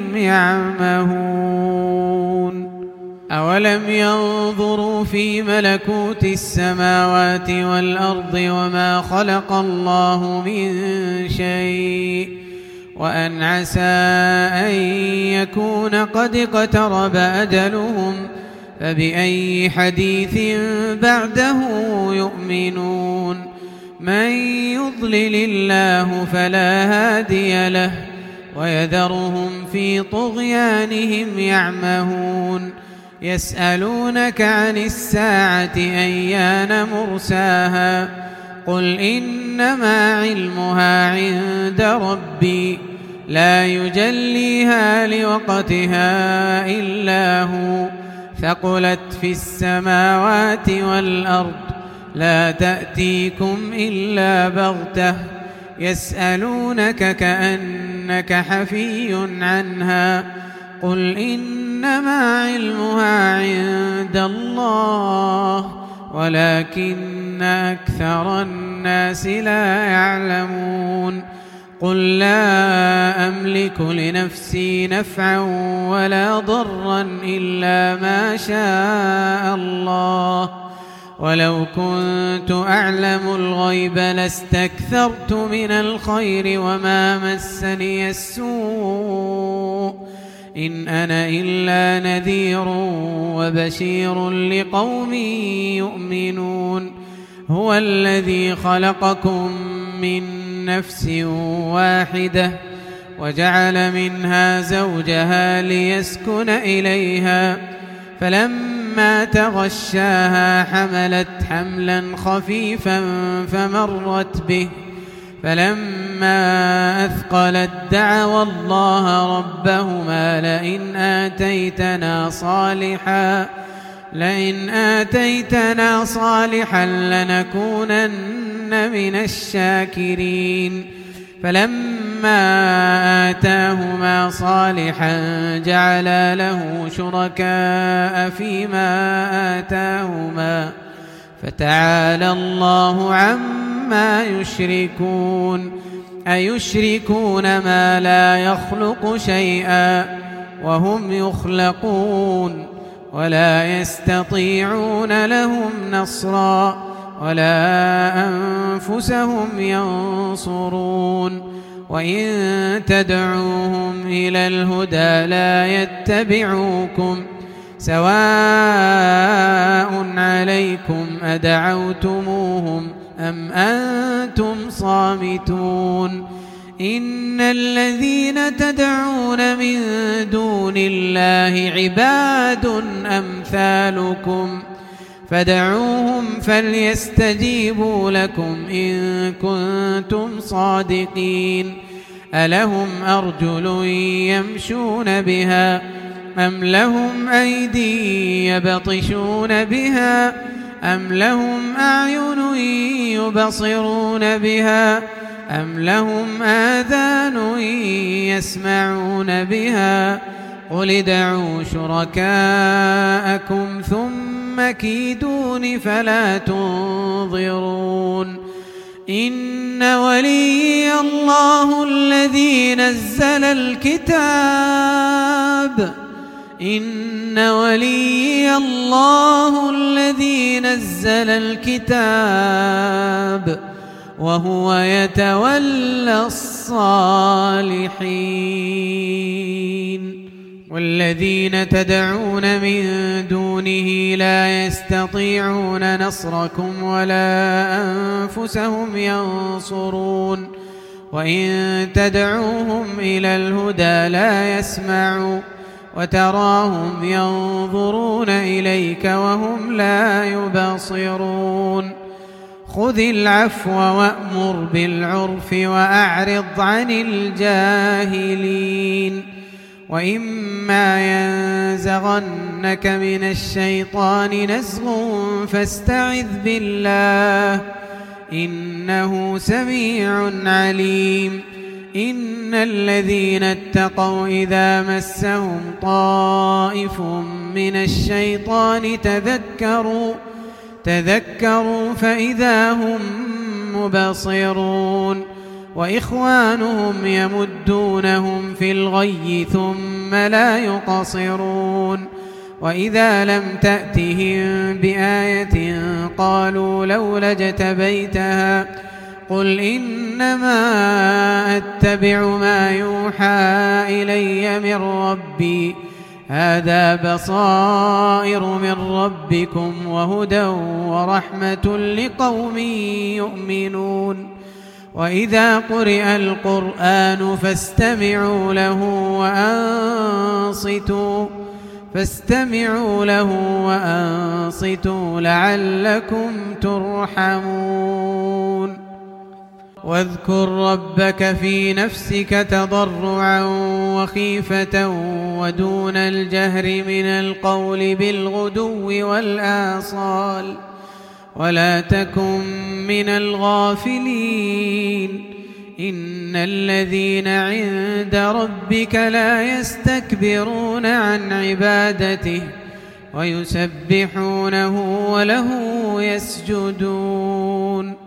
Speaker 1: يعمهون أولم ينظروا في ملكوت السماوات والأرض وما خلق الله من شيء وأن عسى أن يكون قد اقترب أجلهم فبأي حديث بعده يؤمنون من يضلل الله فلا هادي له ويذرهم في طغيانهم يعمهون يسألونك عن الساعة أيان مرساها قل إنما علمها عند ربي لا يجليها لوقتها إلا هو ثقلت في السماوات والأرض لا تأتيكم إلا بغتة يسألونك كأنك حفي عنها قل إنما علمها عند الله ولكن أكثر الناس لا يعلمون قل لا أملك لنفسي نفعا ولا ضرا إلا ما شاء الله ولو كنت أعلم الغيب لاستكثرت من الخير وما مسني السوء إن أنا إلا نذير وبشير لقوم يؤمنون هو الذي خلقكم من نفس واحدة وجعل منها زوجها ليسكن إليها فلما تغشاها حملت حملا خفيفا فمرت به فلما أثقلت دعوا الله ربهما لئن آتيتنا صالحا لنكونن من الشاكرين فلما آتاهما صالحا جعلا له شركاء فيما آتاهما فتعالى الله عما يشركون أيشركون ما لا يخلق شيئا وهم يخلقون ولا يستطيعون لهم نصرا ولا أنفسهم ينصرون وإن تدعوهم إلى الهدى لا يتبعوكم سواء عليكم أدعوتموهم أم أنتم صامتون إن الذين تدعون من دون الله عباد أمثالكم فدعوهم فليستجيبوا لكم إن كنتم صادقين ألهم أرجل يمشون بها أم لهم أيدي يبطشون بها أم لهم أعين يبصرون بها أم لهم آذان يسمعون بها قل ادعوا شركاءكم ثم كيدون فلا تنظرون إن ولي الله الذي نزل الكتاب إن ولي الله الذي نزل الكتاب وهو يتولى الصالحين والذين تدعون من دونه لا يستطيعون نصركم ولا أنفسهم ينصرون وإن تدعوهم إلى الهدى لا يسمعوا وتراهم ينظرون إليك وهم لا يبصرون خذ العفو وأمر بالعرف وأعرض عن الجاهلين وإما ينزغنك من الشيطان نزغ فاستعذ بالله إنه سميع عليم إن الذين اتقوا إذا مسهم طائف من الشيطان تذكروا فإذا هم مبصرون وإخوانهم يمدونهم في الغي ثم لا يقصرون وإذا لم تأتهم بآية قالوا لولا اجتبيتها قل إنما أتبع ما يوحى إلي من ربي هذا بصائر من ربكم وهدى ورحمة لقوم يؤمنون وإذا قرئ القرآن فاستمعوا له وأنصتوا لعلكم ترحمون واذكر ربك في نفسك تضرعا وخيفة ودون الجهر من القول بالغدو والآصال ولا تكن من الغافلين إن الذين عند ربك لا يستكبرون عن عبادته ويسبحونه وله يسجدون